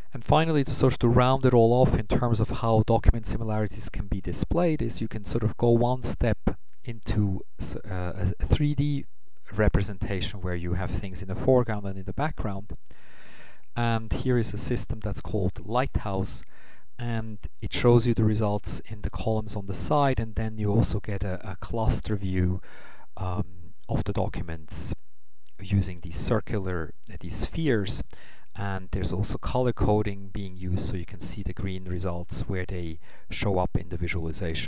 And finally, to sort of to round it all off in terms of how document similarities can be displayed, is you can sort of go one step into a 3D representation where you have things in the foreground and in the background. And here is a system that's called Lighthouse, and it shows you the results in the columns on the side, and then you also get a cluster view of the documents using these spheres. And there's also color coding being used, so you can see the green results where they show up in the visualization.